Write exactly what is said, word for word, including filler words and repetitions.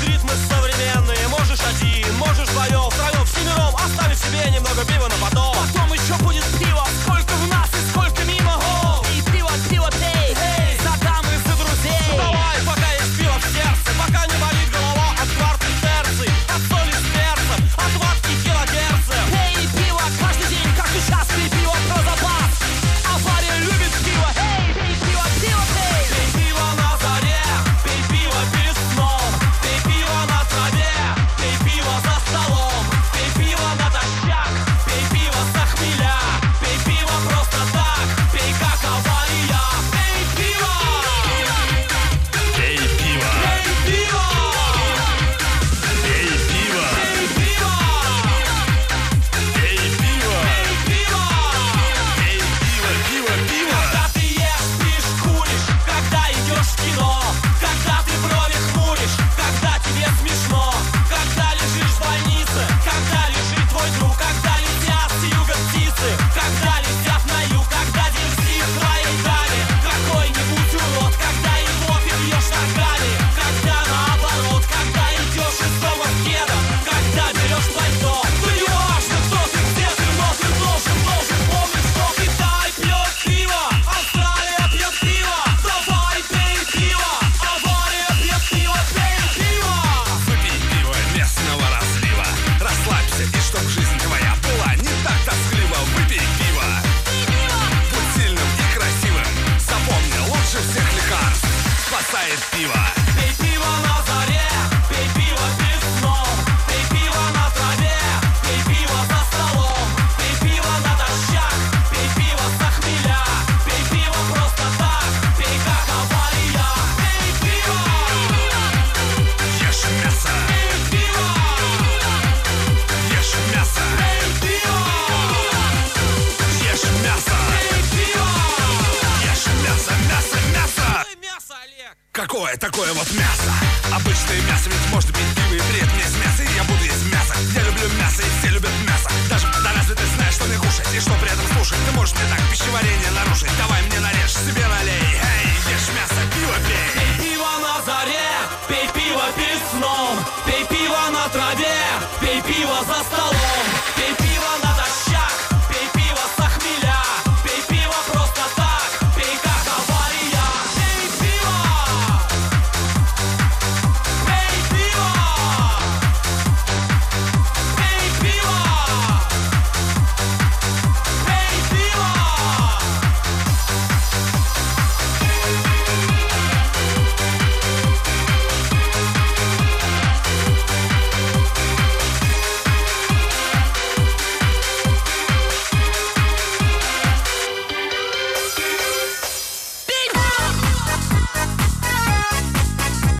Под ритмы современные. Можешь один, можешь вдвоем, втроем, всемиром. Оставив себе немного пива на потом. Потом еще будет пиво. Сколько в нас и сколько мимо. О! И пиво, пиво пей. Эй, за дам и за друзей. Ну давай, пока есть пиво в сердце. Пока не болит голова от кварты терций. От соли с перцем, от водки килогерцев. Пей пиво каждый день, каждый час. Пей пиво про запас. Авария любит пиво. Эй, пей пиво, пиво пей. Пей пиво на заре. Пей пиво перед сном. Пей пиво на траве. Пей пиво за столом. Пей пиво натощак. Пей пиво со хмеля. Пей пиво просто так. Пей как авария. Пей пиво. Пей пиво. Пей пиво. Пей пиво. Пей пиво. Пей пиво. Пей пиво. Пей пиво, пиво, пиво. Когда ты ешь, спишь, куришь, когда идешь в кино, когда ты брови хмуришь, когда тебе смешно, когда лежишь в больнице, когда лежит твой друг, когда летят с юга птицы, когда летят на юг, когда дерзит твоей даме какой-нибудь урод, когда его ты бьешь ногами, когда наоборот, когда идешь из дома в кедах, когда берешь пальто. Ну не важно, кто ты, где ты, но ты должен, должен помнить, что Китай пьет пиво, Австралия пьет пиво, давай пей пиво, авария пьет пиво, пей пиво. Выпей пиво местного разлива. Расслабься, и чтоб жизнь твоя была не так тоскливо. Выпей пиво. Будь сильным и красивым. Запомни, лучше всех лекарств спасает пиво. Пей пиво на заре, пей пиво перед сном, пей пиво на траве, пей пиво за столом, пей пиво натощак, пей пиво со хмеля, пей пиво просто так, пей как авария. Пей пиво. Ешь мясо. Пей пиво. Ешь мясо. Пей пиво. Ешь мясо. Пей пиво. Ешь мясо, мясо, мясо. Ой, мясо, Олег. Какое такое вот мясо? Обычное мясо, ведь можно пить пиво и при этом есть мясо. И я буду есть мясо. Я люблю мясо, и все любят мясо. Даже да разве ты знаешь, что мне кушать и что при этом слушать? Ты можешь мне так пищеварение нарушить. Давай мне нарежь, себе налей. Эй, ешь мясо, пиво пей. Пей пиво на заре, пей пиво перед сном, пей пиво на траве, пей пиво